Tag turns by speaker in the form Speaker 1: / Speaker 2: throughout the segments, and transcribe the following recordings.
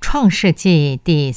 Speaker 1: 创世纪第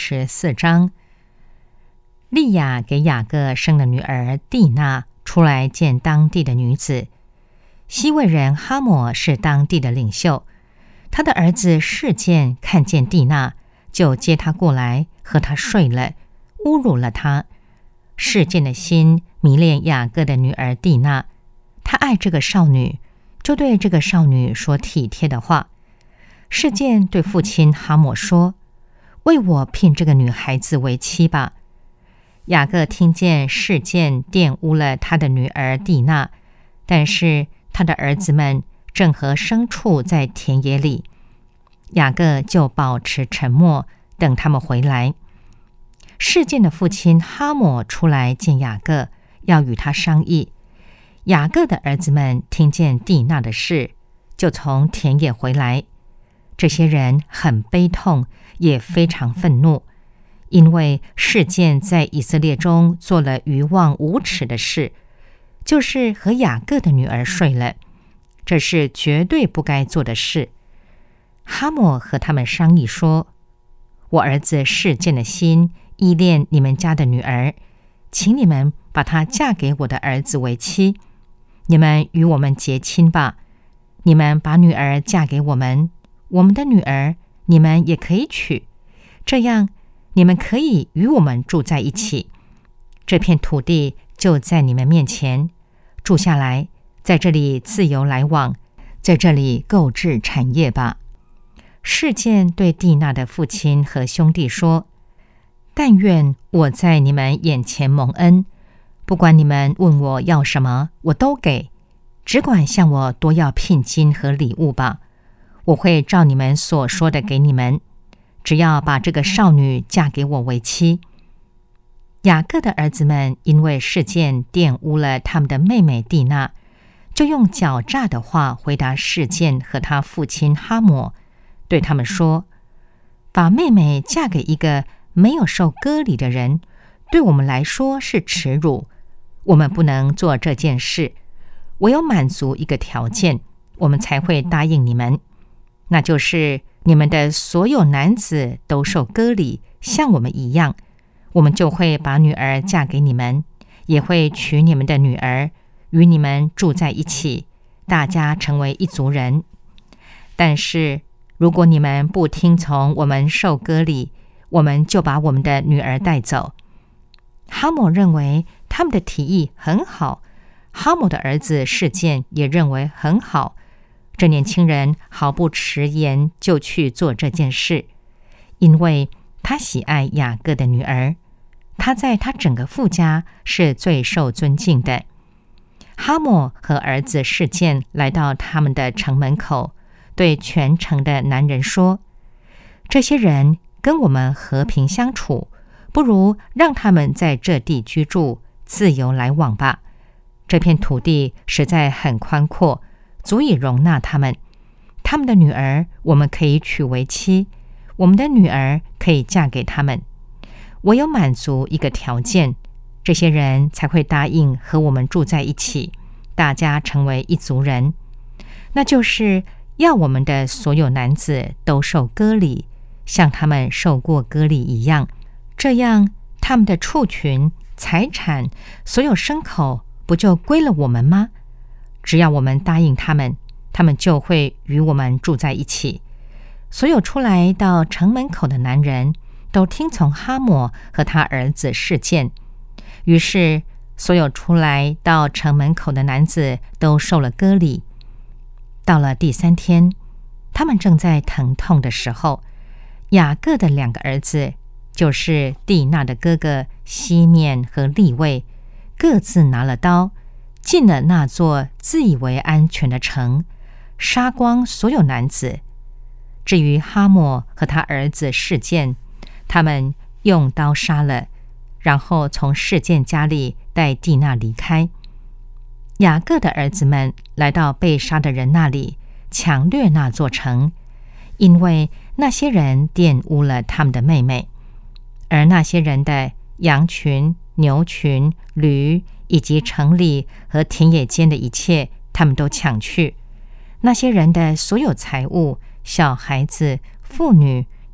Speaker 1: 34章，利亚给雅各生了女儿蒂娜，出来见当地的女子。西魏人哈抹是当地的领袖，他的儿子示剑看见蒂娜，就接她过来，和她睡了，侮辱了她。示剑的心迷恋雅各的女儿蒂娜，他爱这个少女，就对这个少女说体贴的话。示剑对父亲哈抹说：“为我聘这个女孩子为妻吧。”雅各听见示剑玷污了他的女儿蒂娜，但是他的儿子们正和牲畜在田野里，雅各就保持沉默，等他们回来。示剑的父亲哈抹出来见雅各，要与他商议。雅各的儿子们听见蒂娜的事，就从田野回来。这些人很悲痛，也非常愤怒，因为示剑在以色列中做了愚妄无耻的事，就是和雅各的女儿睡了，这是绝对不该做的事。哈抹和他们商议说：“我儿子示剑的心依恋你们家的女儿，请你们把她嫁给我的儿子为妻，你们与我们结亲吧。你们把女儿嫁给我们，我们的女儿你们也可以娶，这样你们可以与我们住在一起。这片土地就在你们面前，住下来，在这里自由来往，在这里购置产业吧。”示剑对蒂娜的父亲和兄弟说：“但愿我在你们眼前蒙恩，不管你们问我要什么，我都给，只管向我多要聘金和礼物吧。我会照你们所说的给你们，只要把这个少女嫁给我为妻。”雅各的儿子们因为示剑玷污了他们的妹妹蒂娜，就用狡诈的话回答示剑和他父亲哈抹，对他们说：“把妹妹嫁给一个没有受割礼的人，对我们来说是耻辱，我们不能做这件事。唯有满足一个条件，我们才会答应你们，那就是你们的所有男子都受割礼，像我们一样，我们就会把女儿嫁给你们，也会娶你们的女儿，与你们住在一起，大家成为一族人。但是如果你们不听从我们受割礼，我们就把我们的女儿带走。”哈抹认为他们的提议很好，哈抹的儿子示剑也认为很好。这年轻人毫不迟延就去做这件事，因为他喜爱雅各的女儿，他在他整个父家是最受尊敬的。哈抹和儿子示剑来到他们的城门口，对全城的男人说：“这些人跟我们和平相处，不如让他们在这地居住，自由来往吧。这片土地实在很宽阔，足以容纳他们。他们的女儿我们可以娶为妻，我们的女儿可以嫁给他们。唯有满足一个条件，这些人才会答应和我们住在一起，大家成为一族人，那就是要我们的所有男子都受割礼，像他们受过割礼一样，这样他们的畜群、财产、所有牲口不就归了我们吗？只要我们答应他们，他们就会与我们住在一起。”所有出来到城门口的男人都听从哈抹和他儿子示剑，于是所有出来到城门口的男子都受了割礼。到了第3天，他们正在疼痛的时候，雅各的2个儿子，就是蒂娜的哥哥西面和利位，各自拿了刀，进了那座自以为安全的城，杀光所有男子。至于哈抹和他儿子示剑，他们用刀杀了，然后从示剑家里带蒂娜离开。雅各的儿子们来到被杀的人那里，抢掠那座城，因为那些人玷污了他们的妹妹，而那些人的羊群、牛群、驴以及城里和田野间的一切，他们都抢去。那些人的所有财物、小孩子、妇女，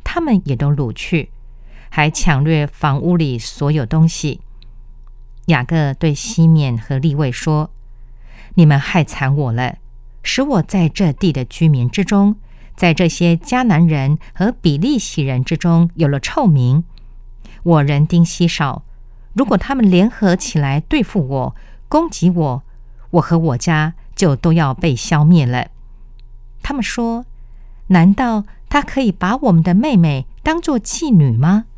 Speaker 1: 他们也都掳去，还抢掠房屋里所有东西。雅各对西缅和利未说：你们害惨我了，使我在这地的居民之中，在这些迦南人和比利洗人之中有了臭名。我人丁稀少，如果他们联合起来对付我，攻击我，我和我家就都要被消灭了。他们说：难道他可以把我们的妹妹当作妓女吗？